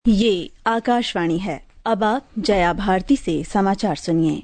ये आकाशवाणी है। अब आप जया भारती से समाचार सुनिए।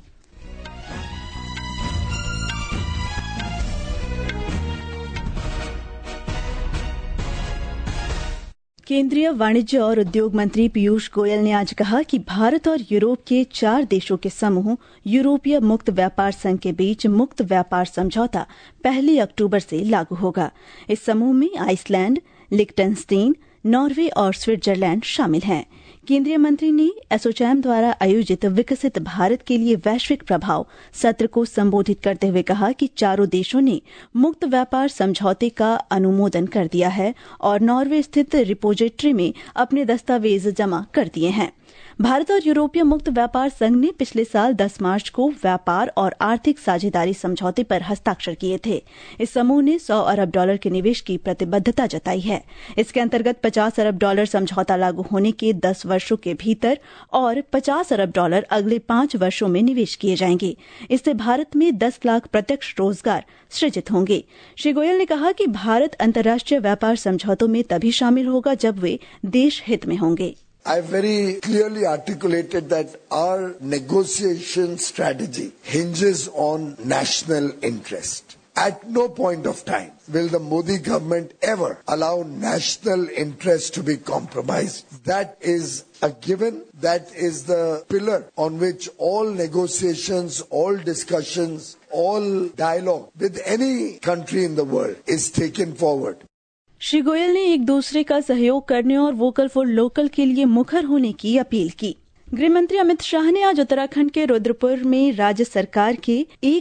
केंद्रीय वाणिज्य और उद्योग मंत्री पीयूष गोयल ने आज कहा कि भारत और यूरोप के 4 देशों के समूह यूरोपीय मुक्त व्यापार संघ के बीच मुक्त व्यापार समझौता 1 अक्टूबर से लागू होगा। इस समूह में आइसलैंड, लिक्टेनस्टीन, नॉर्वे और स्विट्जरलैंड शामिल हैं। केंद्रीय मंत्री ने एसोचैम द्वारा आयोजित विकसित भारत के लिए वैश्विक प्रभाव सत्र को संबोधित करते हुए कहा कि चारों देशों ने मुक्त व्यापार समझौते का अनुमोदन कर दिया है और नॉर्वे स्थित रिपोजिटरी में अपने दस्तावेज जमा कर दिए हैं। भारत और यूरोपीय मुक्त व्यापार संघ ने पिछले साल 10 मार्च को व्यापार और आर्थिक साझेदारी समझौते पर हस्ताक्षर किए थे। इस समूह ने $100 अरब के निवेश की प्रतिबद्धता जताई है। इसके अंतर्गत $50 अरब समझौता लागू होने के 10 वर्षों के भीतर और $50 अरब अगले 5 वर्षों में निवेश किए जाएंगे। इससे भारत में 10 लाख प्रत्यक्ष रोजगार सृजित होंगे। श्री गोयल ने कहा कि भारत अंतर्राष्ट्रीय व्यापार समझौतों में तभी शामिल होगा जब वे देश हित में होंगे। I very clearly articulated that our negotiation strategy hinges on national interest. At no point of time will the Modi government ever allow national interest to be compromised. That is a given. That is the pillar on which all negotiations, all discussions, all dialogue with any country in the world is taken forward. Shri Goyal ने एक दूसरे का सहयोग करने और vocal for local के लिए मुखर होने की अपील की। गृह मंत्री अमित शाह ने आज उत्तराखंड के रुद्रपुर में राज्य सरकार के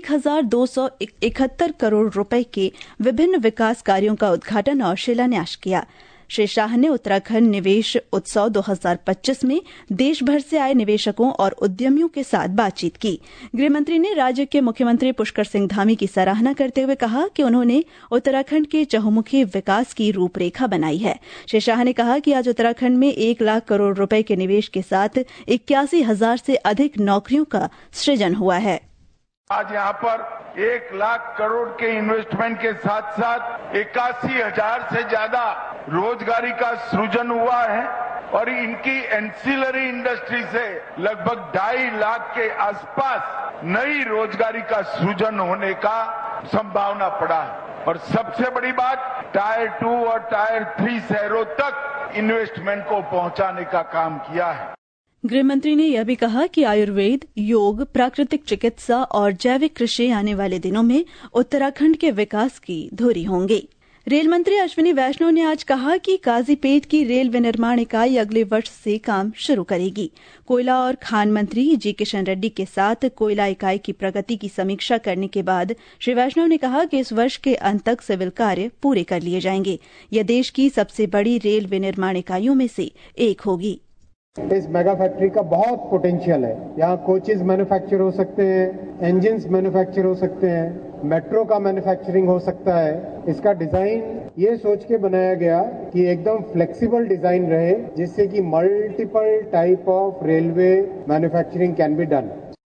1271 करोड़ रुपए के विभिन्न विकास कार्यों का उद्घाटन और शिलान्यास किया। श्री शाह ने उत्तराखंड निवेश उत्सव 2025 में देश भर से आए निवेशकों और उद्यमियों के साथ बातचीत की। गृह मंत्री ने राज्य के मुख्यमंत्री पुष्कर सिंह धामी की सराहना करते हुए कहा कि उन्होंने उत्तराखंड के चहुमुखी विकास की रूपरेखा बनाई है। श्री शाह ने कहा कि आज उत्तराखंड में 1 लाख करोड़ रुपए के निवेश के साथ 81,000 से अधिक नौकरियों का सृजन हुआ है। आज यहाँ पर 1 लाख करोड़ के इन्वेस्टमेंट के साथ साथ 81,000 से ज्यादा रोजगारी का सृजन हुआ है और इनकी एंसिलरी इंडस्ट्री से लगभग 2.5 लाख के आसपास नई रोजगारी का सृजन होने का संभावना पड़ा है। और सबसे बड़ी बात, टायर 2 और टायर 3 शहरों तक इन्वेस्टमेंट को पहुंचाने का काम किया है। गृह मंत्री ने यह भी कहा कि आयुर्वेद, योग, प्राकृतिक चिकित्सा और जैविक कृषि आने वाले दिनों में उत्तराखंड के विकास की धुरी होंगे। रेल मंत्री अश्विनी वैष्णव ने आज कहा कि काजीपेट की रेल विनिर्माण इकाई अगले वर्ष से काम शुरू करेगी। कोयला और खान मंत्री जी किशन रेड्डी के साथ कोयला इकाई की प्रगति की समीक्षा करने के बाद श्री वैष्णव ने कहा कि इस वर्ष के अंत तक सिविल कार्य पूरे कर लिए जाएंगे। यह देश की सबसे बड़ी रेल विनिर्माण इकाइयों में से एक होगी। इस मेगा फैक्ट्री का बहुत पोटेंशियल है। यहाँ कोचेज मैन्युफैक्चर हो सकते हैं, इंजन्स मैन्युफैक्चर हो सकते हैं, मेट्रो का मैन्युफैक्चरिंग हो सकता है। इसका डिजाइन ये सोच के बनाया गया कि एकदम फ्लेक्सिबल डिजाइन रहे जिससे कि multiple type of railway manufacturing can be done.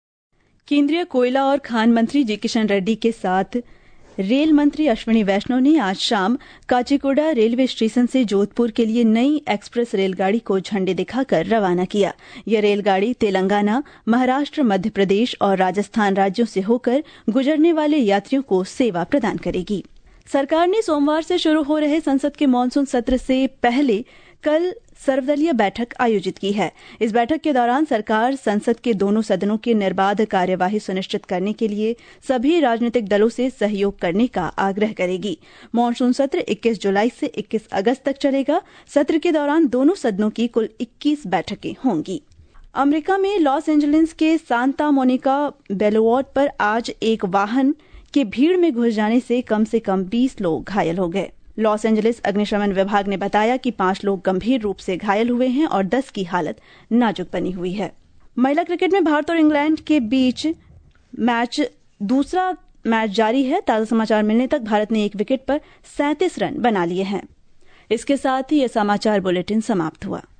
केंद्रीय कोयला और खान मंत्री जी किशन रेड्डी के साथ रेल मंत्री अश्विनी वैष्णव ने आज शाम काचीगुडा रेलवे स्टेशन से जोधपुर के लिए नई एक्सप्रेस रेलगाड़ी को झंडे दिखाकर रवाना किया। यह रेलगाड़ी तेलंगाना, महाराष्ट्र, मध्य प्रदेश और राजस्थान राज्यों से होकर गुजरने वाले यात्रियों को सेवा प्रदान करेगी। सरकार ने सोमवार से शुरू हो रहे संसद के मानसून सत्र से पहले कल सर्वदलीय बैठक आयोजित की है। इस बैठक के दौरान सरकार संसद के दोनों सदनों की निर्बाध कार्यवाही सुनिश्चित करने के लिए सभी राजनीतिक दलों से सहयोग करने का आग्रह करेगी। मानसून सत्र 21 जुलाई से 21 अगस्त तक चलेगा। सत्र के दौरान दोनों सदनों की कुल 21 बैठकें होंगी। अमेरिका में लॉस एंजलिस के सांता मोनिका बोulevard पर आज एक वाहन के भीड़ में घुस जाने से कम 20 लोग घायल हो गए। लॉस एंजलिस अग्निशमन विभाग ने बताया कि 5 लोग गंभीर रूप से घायल हुए हैं और 10 की हालत नाजुक बनी हुई है। महिला क्रिकेट में भारत और इंग्लैंड के बीच दूसरा मैच जारी है। ताजा समाचार मिलने तक भारत ने 1 विकेट पर 37 रन बना लिए हैं। इसके साथ ही यह समाचार बुलेटिन समाप्त हुआ।